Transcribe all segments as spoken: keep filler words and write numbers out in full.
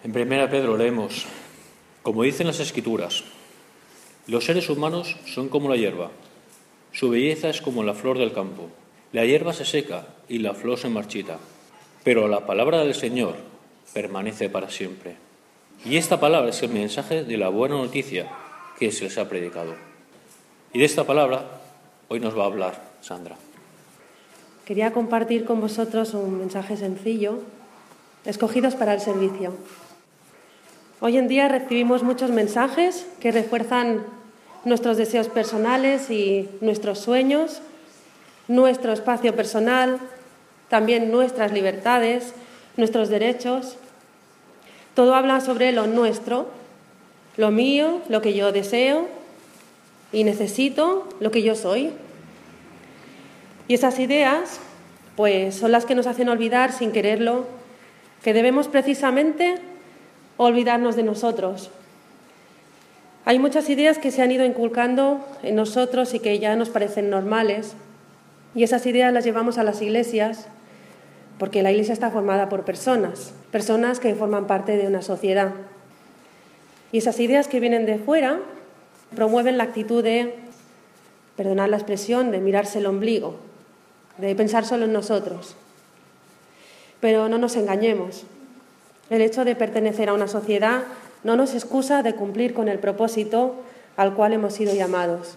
En primera Pedro leemos, como dicen las Escrituras, los seres humanos son como la hierba, su belleza es como la flor del campo. La hierba se seca y la flor se marchita, pero la palabra del Señor permanece para siempre. Y esta palabra es el mensaje de la buena noticia que se les ha predicado. Y de esta palabra hoy nos va a hablar Sandra. Quería compartir con vosotros un mensaje sencillo, escogidos para el servicio. Hoy en día recibimos muchos mensajes que refuerzan nuestros deseos personales y nuestros sueños, nuestro espacio personal, también nuestras libertades, nuestros derechos. Todo habla sobre lo nuestro, lo mío, lo que yo deseo y necesito, lo que yo soy. Y esas ideas, pues, son las que nos hacen olvidar, sin quererlo, que debemos precisamente olvidarnos de nosotros. Hay muchas ideas que se han ido inculcando en nosotros y que ya nos parecen normales, y esas ideas las llevamos a las iglesias, porque la iglesia está formada por personas, personas que forman parte de una sociedad. Y esas ideas que vienen de fuera promueven la actitud de, perdonad la expresión, de mirarse el ombligo, de pensar solo en nosotros. Pero no nos engañemos. El hecho de pertenecer a una sociedad no nos excusa de cumplir con el propósito al cual hemos sido llamados.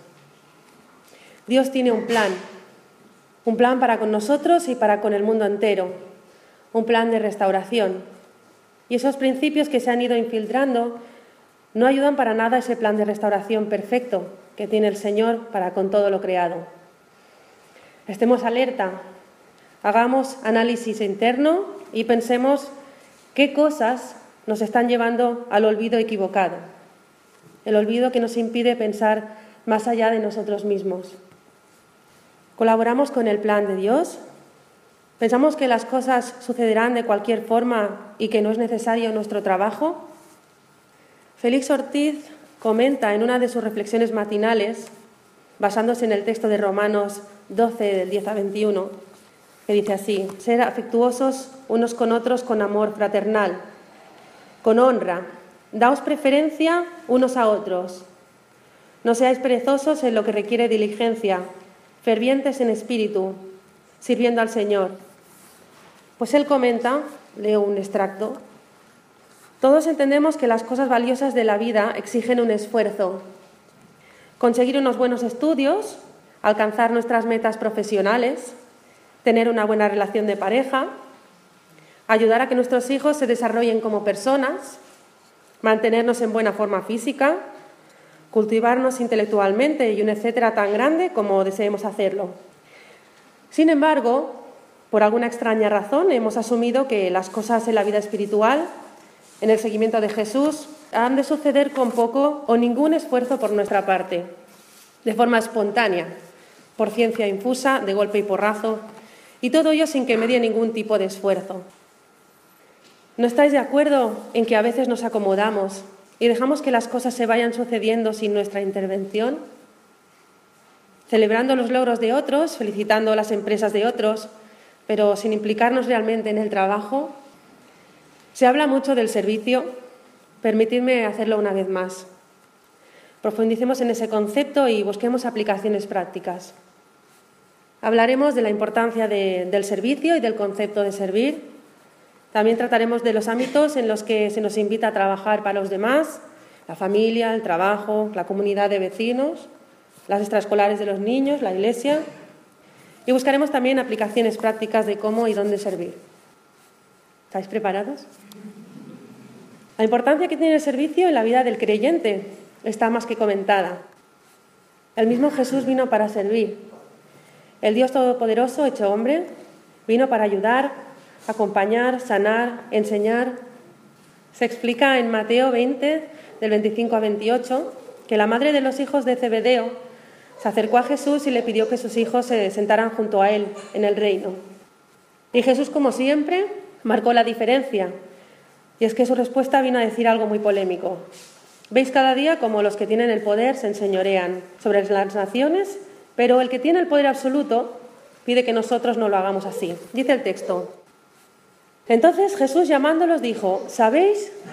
Dios tiene un plan, un plan para con nosotros y para con el mundo entero, un plan de restauración. Y esos principios que se han ido infiltrando no ayudan para nada a ese plan de restauración perfecto que tiene el Señor para con todo lo creado. Estemos alerta, hagamos análisis interno y pensemos qué cosas nos están llevando al olvido equivocado, el olvido que nos impide pensar más allá de nosotros mismos. ¿Colaboramos con el plan de Dios? ¿Pensamos que las cosas sucederán de cualquier forma y que no es necesario nuestro trabajo? Félix Ortiz comenta en una de sus reflexiones matinales, basándose en el texto de Romanos doce, del diez a veintiuno, que dice así: ser afectuosos unos con otros con amor fraternal, con honra, daos preferencia unos a otros. No seáis perezosos en lo que requiere diligencia, fervientes en espíritu, sirviendo al Señor. Pues él comenta, leo un extracto: todos entendemos que las cosas valiosas de la vida exigen un esfuerzo. Conseguir unos buenos estudios, alcanzar nuestras metas profesionales, tener una buena relación de pareja, ayudar a que nuestros hijos se desarrollen como personas, mantenernos en buena forma física, cultivarnos intelectualmente y un etcétera tan grande como deseemos hacerlo. Sin embargo, por alguna extraña razón, hemos asumido que las cosas en la vida espiritual, en el seguimiento de Jesús, han de suceder con poco o ningún esfuerzo por nuestra parte, de forma espontánea, por ciencia infusa, de golpe y porrazo, y todo ello sin que medie ningún tipo de esfuerzo. ¿No estáis de acuerdo en que a veces nos acomodamos y dejamos que las cosas se vayan sucediendo sin nuestra intervención? Celebrando los logros de otros, felicitando las empresas de otros, pero sin implicarnos realmente en el trabajo. Se habla mucho del servicio. Permitidme hacerlo una vez más. Profundicemos en ese concepto y busquemos aplicaciones prácticas. Hablaremos de la importancia de, del servicio y del concepto de servir. También trataremos de los ámbitos en los que se nos invita a trabajar para los demás, la familia, el trabajo, la comunidad de vecinos, las extraescolares de los niños, la iglesia. Y buscaremos también aplicaciones prácticas de cómo y dónde servir. ¿Estáis preparados? La importancia que tiene el servicio en la vida del creyente está más que comentada. El mismo Jesús vino para servir. El Dios Todopoderoso, hecho hombre, vino para ayudar, acompañar, sanar, enseñar. Se explica en Mateo veinte, del veinticinco a veintiocho, que la madre de los hijos de Zebedeo se acercó a Jesús y le pidió que sus hijos se sentaran junto a él en el reino. Y Jesús, como siempre, marcó la diferencia. Y es que su respuesta vino a decir algo muy polémico. Veis cada día cómo los que tienen el poder se enseñorean sobre las naciones, pero el que tiene el poder absoluto pide que nosotros no lo hagamos así. Dice el texto: entonces Jesús, llamándolos, dijo: ¿sabéis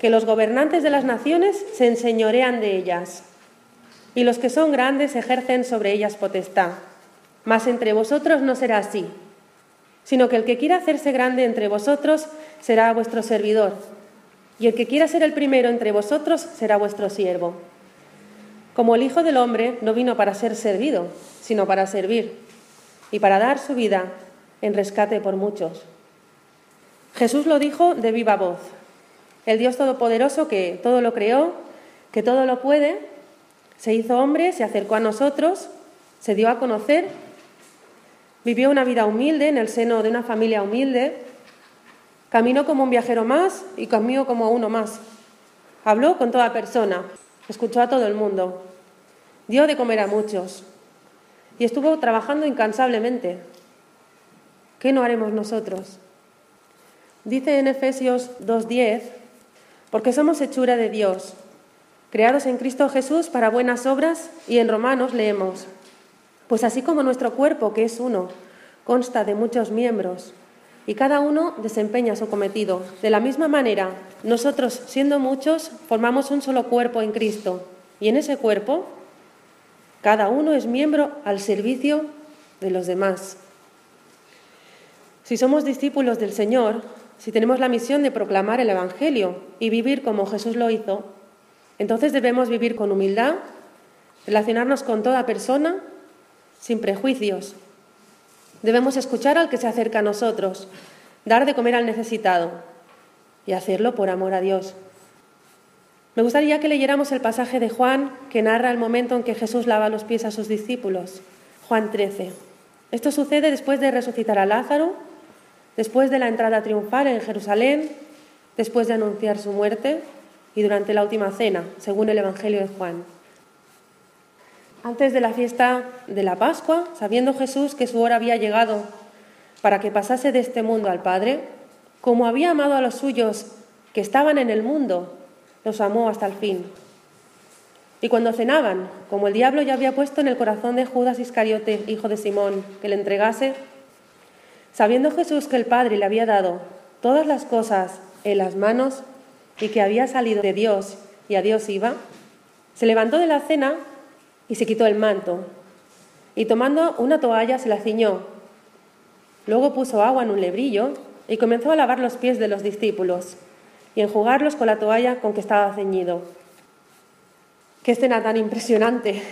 que los gobernantes de las naciones se enseñorean de ellas, y los que son grandes ejercen sobre ellas potestad. Mas entre vosotros no será así, sino que el que quiera hacerse grande entre vosotros será vuestro servidor, y el que quiera ser el primero entre vosotros será vuestro siervo. Como el Hijo del Hombre no vino para ser servido, sino para servir, y para dar su vida en rescate por muchos. Jesús lo dijo de viva voz. El Dios Todopoderoso, que todo lo creó, que todo lo puede, se hizo hombre, se acercó a nosotros, se dio a conocer, vivió una vida humilde en el seno de una familia humilde, caminó como un viajero más y caminó como uno más. Habló con toda persona, escuchó a todo el mundo, dio de comer a muchos y estuvo trabajando incansablemente. ¿Qué no haremos nosotros? Dice en Efesios dos diez, porque somos hechura de Dios, creados en Cristo Jesús para buenas obras, y en Romanos leemos, pues así como nuestro cuerpo, que es uno, consta de muchos miembros, y cada uno desempeña su cometido, de la misma manera, nosotros, siendo muchos, formamos un solo cuerpo en Cristo, y en ese cuerpo, cada uno es miembro al servicio de los demás. Si somos discípulos del Señor, si tenemos la misión de proclamar el Evangelio y vivir como Jesús lo hizo, entonces debemos vivir con humildad, relacionarnos con toda persona, sin prejuicios. Debemos escuchar al que se acerca a nosotros, dar de comer al necesitado y hacerlo por amor a Dios. Me gustaría que leyéramos el pasaje de Juan que narra el momento en que Jesús lava los pies a sus discípulos. Juan trece. Esto sucede después de resucitar a Lázaro, después de la entrada triunfal en Jerusalén, después de anunciar su muerte y durante la última cena, según el Evangelio de Juan. Antes de la fiesta de la Pascua, sabiendo Jesús que su hora había llegado para que pasase de este mundo al Padre, como había amado a los suyos que estaban en el mundo, los amó hasta el fin. Y cuando cenaban, como el diablo ya había puesto en el corazón de Judas Iscariote, hijo de Simón, que le entregase, sabiendo Jesús que el Padre le había dado todas las cosas en las manos y que había salido de Dios y a Dios iba, se levantó de la cena y se quitó el manto, y tomando una toalla se la ciñó. Luego puso agua en un lebrillo y comenzó a lavar los pies de los discípulos y enjugarlos con la toalla con que estaba ceñido. ¡Qué escena tan impresionante!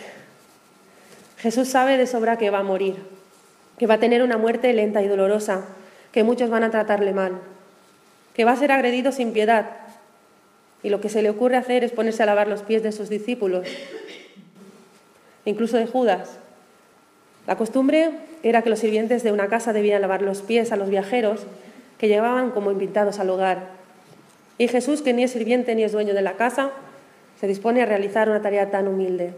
Jesús sabe de sobra que va a morir, que va a tener una muerte lenta y dolorosa, que muchos van a tratarle mal, que va a ser agredido sin piedad, y lo que se le ocurre hacer es ponerse a lavar los pies de sus discípulos, incluso de Judas. La costumbre era que los sirvientes de una casa debían lavar los pies a los viajeros que llevaban como invitados al hogar. Y Jesús, que ni es sirviente ni es dueño de la casa, se dispone a realizar una tarea tan humilde.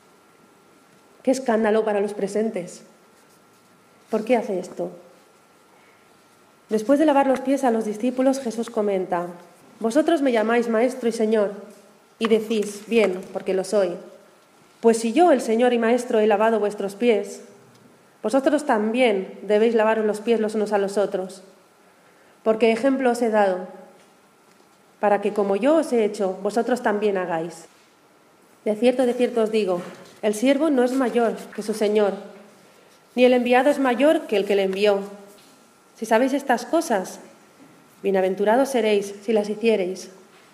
¡Qué escándalo para los presentes! ¿Por qué hace esto? Después de lavar los pies a los discípulos, Jesús comenta: vosotros me llamáis Maestro y Señor, y decís, bien, porque lo soy. Pues si yo, el Señor y Maestro, he lavado vuestros pies, vosotros también debéis lavaros los pies los unos a los otros, porque ejemplo os he dado, para que como yo os he hecho, vosotros también hagáis. De cierto, de cierto os digo, el siervo no es mayor que su Señor, ni el enviado es mayor que el que le envió. Si sabéis estas cosas, bienaventurados seréis si las hiciereis.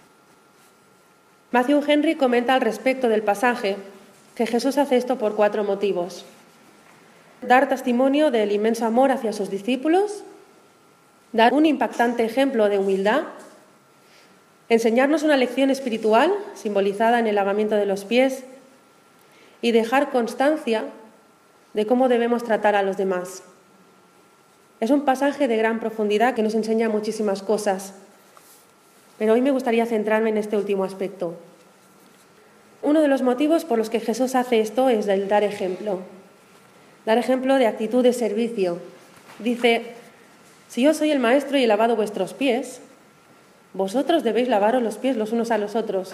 Matthew Henry comenta al respecto del pasaje que Jesús hace esto por cuatro motivos: dar testimonio del inmenso amor hacia sus discípulos, dar un impactante ejemplo de humildad, enseñarnos una lección espiritual simbolizada en el lavamiento de los pies y dejar constancia de cómo debemos tratar a los demás. Es un pasaje de gran profundidad que nos enseña muchísimas cosas, pero hoy me gustaría centrarme en este último aspecto. Uno de los motivos por los que Jesús hace esto es el dar ejemplo. Dar ejemplo de actitud de servicio. Dice, si yo soy el maestro y he lavado vuestros pies, vosotros debéis lavaros los pies los unos a los otros.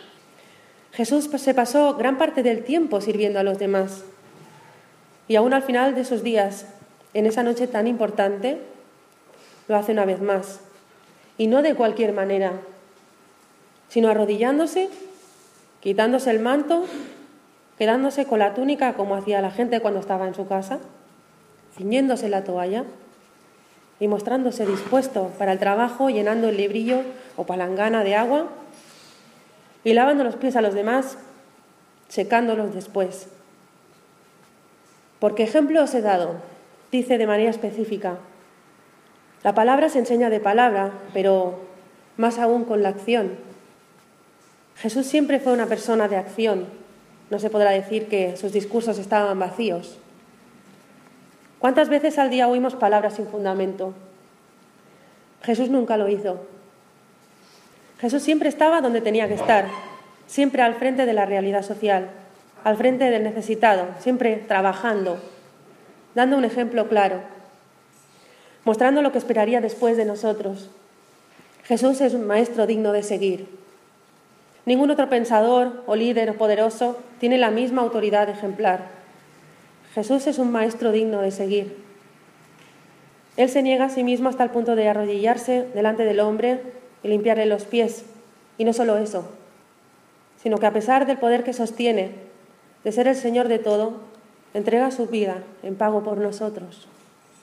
Jesús se pasó gran parte del tiempo sirviendo a los demás. Y aún al final de sus días, en esa noche tan importante, lo hace una vez más. Y no de cualquier manera. sino arrodillándose, quitándose el manto, quedándose con la túnica como hacía la gente cuando estaba en su casa, ciñéndose la toalla y mostrándose dispuesto para el trabajo, llenando el librillo o palangana de agua y lavando los pies a los demás, secándolos después. Porque ejemplo os he dado, dice de manera específica. La palabra se enseña de palabra, pero más aún con la acción. Jesús siempre fue una persona de acción. No se podrá decir que sus discursos estaban vacíos. ¿Cuántas veces al día oímos palabras sin fundamento? Jesús nunca lo hizo. Jesús siempre estaba donde tenía que estar, siempre al frente de la realidad social, al frente del necesitado, siempre trabajando, dando un ejemplo claro, mostrando lo que esperaría después de nosotros. Jesús es un maestro digno de seguir. Ningún otro pensador o líder poderoso tiene la misma autoridad ejemplar. Jesús es un maestro digno de seguir. Él se niega a sí mismo hasta el punto de arrodillarse delante del hombre y limpiarle los pies. Y no solo eso, sino que a pesar del poder que sostiene, de ser el Señor de todo, entrega su vida en pago por nosotros.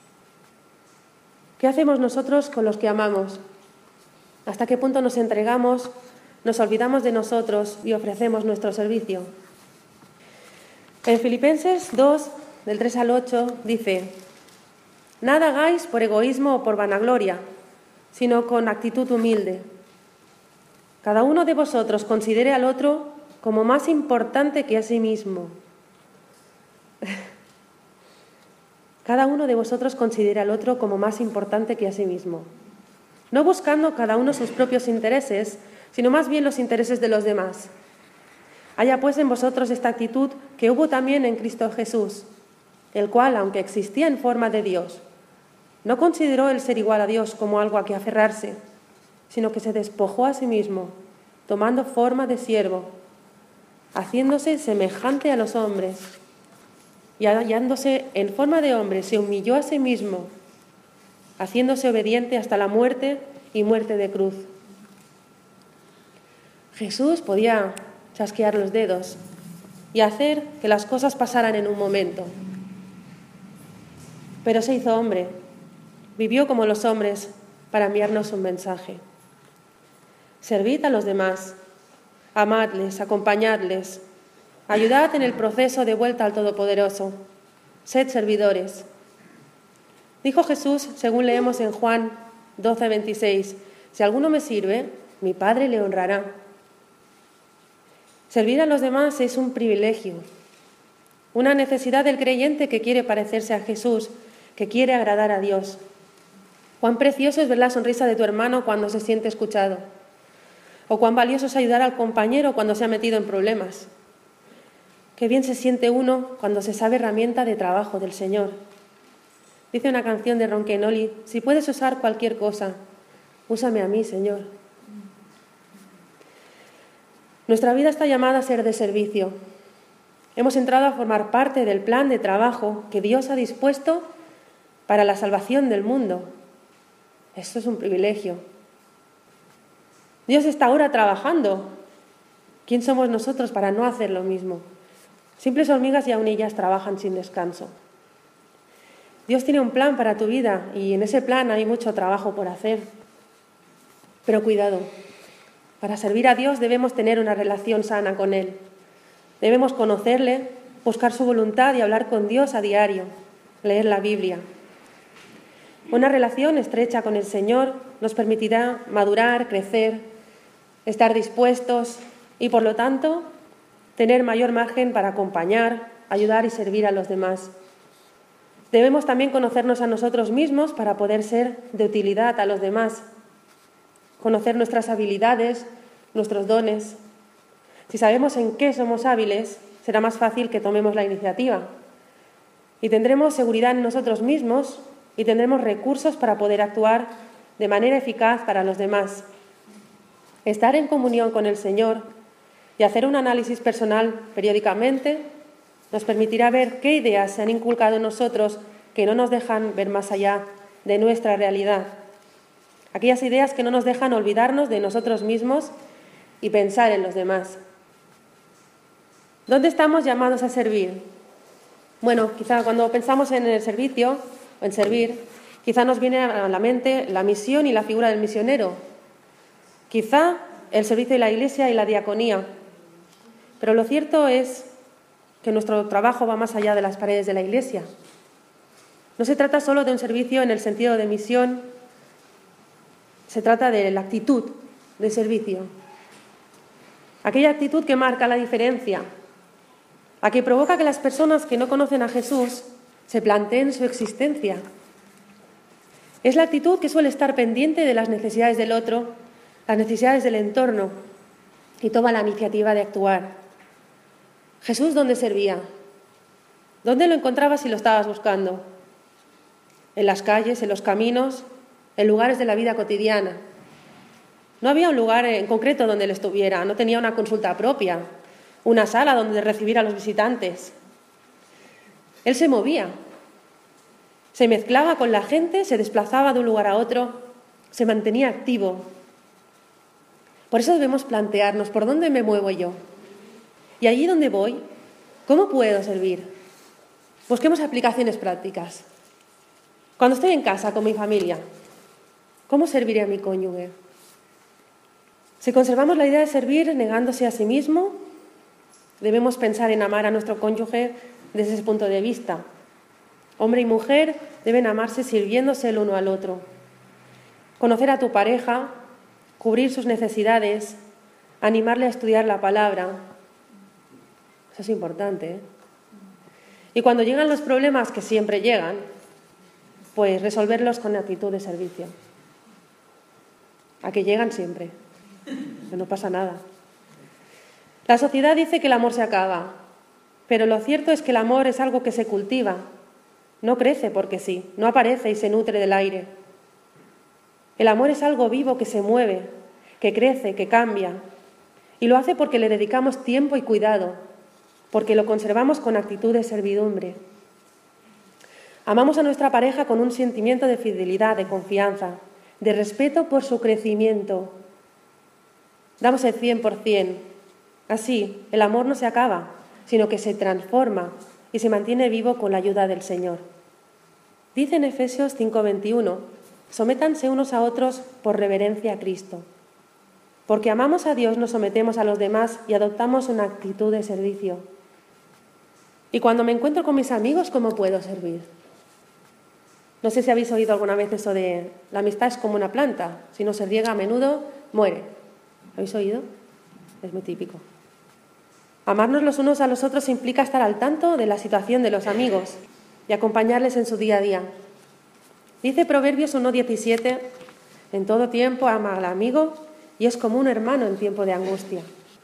¿Qué hacemos nosotros con los que amamos? ¿Hasta qué punto nos entregamos, nos olvidamos de nosotros y ofrecemos nuestro servicio? En Filipenses dos, del tres al ocho, dice: nada hagáis por egoísmo o por vanagloria, sino con actitud humilde. Cada uno de vosotros considere al otro como más importante que a sí mismo. Cada uno de vosotros considere al otro como más importante que a sí mismo. No buscando cada uno sus propios intereses, sino más bien los intereses de los demás. Haya pues en vosotros esta actitud que hubo también en Cristo Jesús, el cual, aunque existía en forma de Dios, no consideró el ser igual a Dios como algo a que aferrarse, sino que se despojó a sí mismo, tomando forma de siervo, haciéndose semejante a los hombres, y hallándose en forma de hombre, se humilló a sí mismo, haciéndose obediente hasta la muerte y muerte de cruz. Jesús podía chasquear los dedos y hacer que las cosas pasaran en un momento, pero se hizo hombre, vivió como los hombres para enviarnos un mensaje. Servid a los demás, amadles, acompañadles, ayudad en el proceso de vuelta al Todopoderoso, sed servidores. Dijo Jesús, según leemos en Juan doce, veintiséis, si alguno me sirve, mi Padre le honrará. Servir a los demás es un privilegio, una necesidad del creyente que quiere parecerse a Jesús, que quiere agradar a Dios. Cuán precioso es ver la sonrisa de tu hermano cuando se siente escuchado, o cuán valioso es ayudar al compañero cuando se ha metido en problemas. Qué bien se siente uno cuando se sabe herramienta de trabajo del Señor. Dice una canción de Ronquenoli: si puedes usar cualquier cosa, úsame a mí, Señor. Nuestra vida está llamada a ser de servicio. Hemos entrado a formar parte del plan de trabajo que Dios ha dispuesto para la salvación del mundo. Esto es un privilegio. Dios está ahora trabajando. ¿Quién somos nosotros para no hacer lo mismo? Simples hormigas y aún ellas trabajan sin descanso. Dios tiene un plan para tu vida y en ese plan hay mucho trabajo por hacer. Pero cuidado, para servir a Dios debemos tener una relación sana con Él. Debemos conocerle, buscar su voluntad y hablar con Dios a diario, leer la Biblia. Una relación estrecha con el Señor nos permitirá madurar, crecer, estar dispuestos y, por lo tanto, tener mayor margen para acompañar, ayudar y servir a los demás. Debemos también conocernos a nosotros mismos para poder ser de utilidad a los demás, conocer nuestras habilidades, nuestros dones. Si sabemos en qué somos hábiles, será más fácil que tomemos la iniciativa y tendremos seguridad en nosotros mismos y tendremos recursos para poder actuar de manera eficaz para los demás. Estar en comunión con el Señor y hacer un análisis personal periódicamente nos permitirá ver qué ideas se han inculcado en nosotros que no nos dejan ver más allá de nuestra realidad. Aquellas ideas que no nos dejan olvidarnos de nosotros mismos y pensar en los demás. ¿Dónde estamos llamados a servir? Bueno, quizá cuando pensamos en el servicio o en servir, quizá nos viene a la mente la misión y la figura del misionero. Quizá el servicio de la Iglesia y la diaconía. Pero lo cierto es que nuestro trabajo va más allá de las paredes de la Iglesia. No se trata solo de un servicio en el sentido de misión, se trata de la actitud de servicio. Aquella actitud que marca la diferencia, la que provoca que las personas que no conocen a Jesús se planteen su existencia. Es la actitud que suele estar pendiente de las necesidades del otro, las necesidades del entorno, y toma la iniciativa de actuar. Jesús, ¿dónde servía? ¿Dónde lo encontrabas si lo estabas buscando? En las calles, en los caminos, en lugares de la vida cotidiana. No había un lugar en concreto donde él estuviera, no tenía una consulta propia, una sala donde recibir a los visitantes. Él se movía, se mezclaba con la gente, se desplazaba de un lugar a otro, se mantenía activo. Por eso debemos plantearnos, ¿por dónde me muevo yo? Y allí donde voy, ¿cómo puedo servir? Busquemos aplicaciones prácticas. Cuando estoy en casa con mi familia, ¿cómo serviré a mi cónyuge? Si conservamos la idea de servir negándose a sí mismo, debemos pensar en amar a nuestro cónyuge desde ese punto de vista. Hombre y mujer deben amarse sirviéndose el uno al otro. Conocer a tu pareja, cubrir sus necesidades, animarle a estudiar la palabra. Eso es importante, ¿eh? Y cuando llegan los problemas, que siempre llegan, pues resolverlos con actitud de servicio. A que llegan siempre, que no pasa nada. La sociedad dice que el amor se acaba, pero lo cierto es que el amor es algo que se cultiva, no crece porque sí, no aparece y se nutre del aire. El amor es algo vivo que se mueve, que crece, que cambia, y lo hace porque le dedicamos tiempo y cuidado, porque lo conservamos con actitud de servidumbre. Amamos a nuestra pareja con un sentimiento de fidelidad, de confianza, de respeto por su crecimiento. Damos el cien por cien. Así, el amor no se acaba, sino que se transforma y se mantiene vivo con la ayuda del Señor. Dice en Efesios cinco veintiuno, sométanse unos a otros por reverencia a Cristo. Porque amamos a Dios, nos sometemos a los demás y adoptamos una actitud de servicio. Y cuando me encuentro con mis amigos, ¿cómo puedo servir? No sé si habéis oído alguna vez eso de la amistad es como una planta, si no se riega a menudo, muere. ¿Habéis oído? Es muy típico. Amarnos los unos a los otros implica estar al tanto de la situación de los amigos y acompañarles en su día a día. Dice Proverbios uno diecisiete, en todo tiempo ama al amigo y es como un hermano en tiempo de angustia.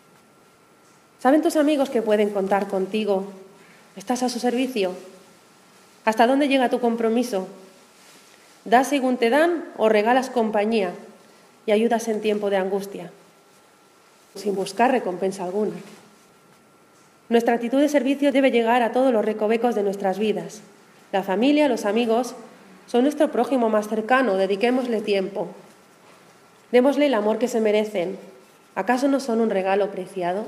¿Saben tus amigos que pueden contar contigo? ¿Estás a su servicio? ¿Hasta dónde llega tu compromiso? ¿Das según te dan o regalas compañía y ayudas en tiempo de angustia? Sin buscar recompensa alguna. Nuestra actitud de servicio debe llegar a todos los recovecos de nuestras vidas. La familia, los amigos, son nuestro prójimo más cercano, dediquémosle tiempo. Démosle el amor que se merecen. ¿Acaso no son un regalo preciado?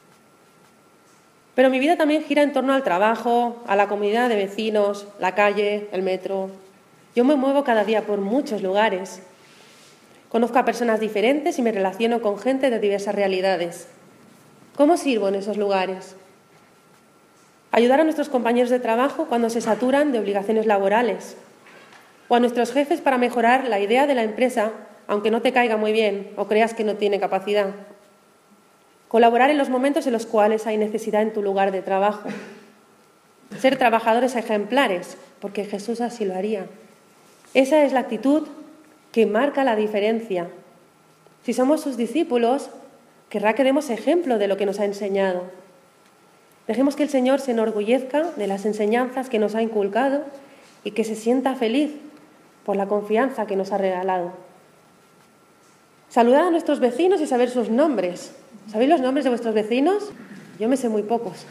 Pero mi vida también gira en torno al trabajo, a la comunidad de vecinos, la calle, el metro. Yo me muevo cada día por muchos lugares. Conozco a personas diferentes y me relaciono con gente de diversas realidades. ¿Cómo sirvo en esos lugares? Ayudar a nuestros compañeros de trabajo cuando se saturan de obligaciones laborales. O a nuestros jefes para mejorar la idea de la empresa, aunque no te caiga muy bien o creas que no tiene capacidad. Colaborar en los momentos en los cuales hay necesidad en tu lugar de trabajo. Ser trabajadores ejemplares, porque Jesús así lo haría. Esa es la actitud que marca la diferencia. Si somos sus discípulos, querrá que demos ejemplo de lo que nos ha enseñado. Dejemos que el Señor se enorgullezca de las enseñanzas que nos ha inculcado y que se sienta feliz por la confianza que nos ha regalado. Saludad a nuestros vecinos y saber sus nombres. ¿Sabéis los nombres de vuestros vecinos? Yo me sé muy pocos.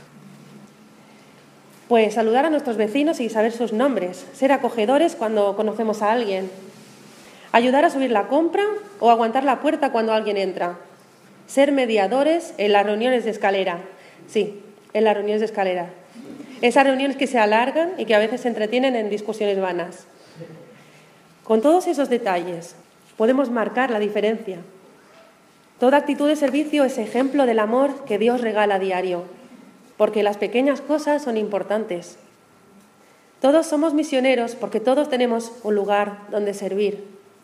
Pues saludar a nuestros vecinos y saber sus nombres. Ser acogedores cuando conocemos a alguien. Ayudar a subir la compra o aguantar la puerta cuando alguien entra. ser mediadores en las reuniones de escalera. Sí, en las reuniones de escalera. Esas reuniones que se alargan y que a veces se entretienen en discusiones vanas. Con todos esos detalles podemos marcar la diferencia. Toda actitud de servicio es ejemplo del amor que Dios regala a diario, porque las pequeñas cosas son importantes. Todos somos misioneros porque todos tenemos un lugar donde servir.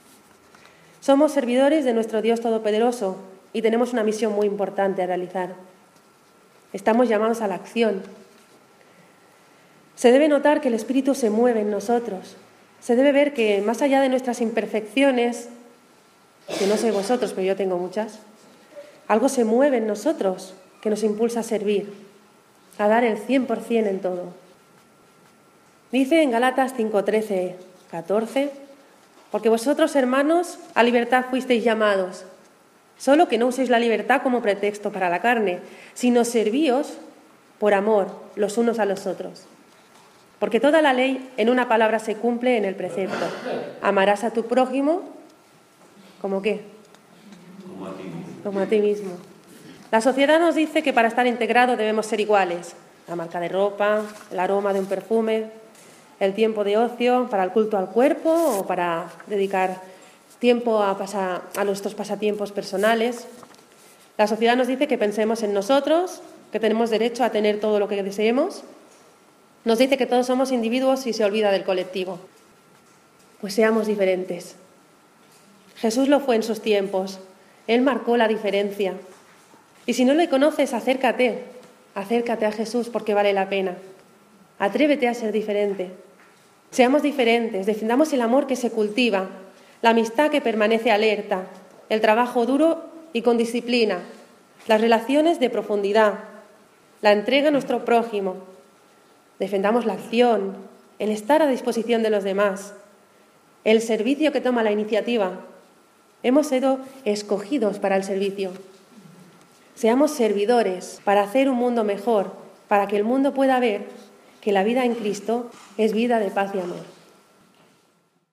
Somos servidores de nuestro Dios Todopoderoso y tenemos una misión muy importante a realizar. Estamos llamados a la acción. Se debe notar que el Espíritu se mueve en nosotros. Se debe ver que más allá de nuestras imperfecciones, que no sé vosotros, pero yo tengo muchas, algo se mueve en nosotros que nos impulsa a servir, a dar el cien por ciento en todo. Dice en Gálatas cinco, trece, catorce, porque vosotros, hermanos, a libertad fuisteis llamados, solo que no uséis la libertad como pretexto para la carne, sino servíos por amor los unos a los otros. Porque toda la ley en una palabra se cumple en el precepto. Amarás a tu prójimo, ¿como qué? Como a ti mismo. Como a ti mismo. La sociedad nos dice que para estar integrados debemos ser iguales. La marca de ropa, el aroma de un perfume, el tiempo de ocio para el culto al cuerpo o para dedicar tiempo a, pasar, a nuestros pasatiempos personales. La sociedad nos dice que pensemos en nosotros, que tenemos derecho a tener todo lo que deseemos. Nos dice que todos somos individuos y se olvida del colectivo. Pues seamos diferentes. Jesús lo fue en sus tiempos. Él marcó la diferencia. Y si no le conoces, acércate. Acércate a Jesús porque vale la pena. Atrévete a ser diferente. Seamos diferentes, defendamos el amor que se cultiva, la amistad que permanece alerta, el trabajo duro y con disciplina, las relaciones de profundidad, la entrega a nuestro prójimo. Defendamos la acción, el estar a disposición de los demás, el servicio que toma la iniciativa. Hemos sido escogidos para el servicio. Seamos servidores para hacer un mundo mejor, para que el mundo pueda ver que la vida en Cristo es vida de paz y amor.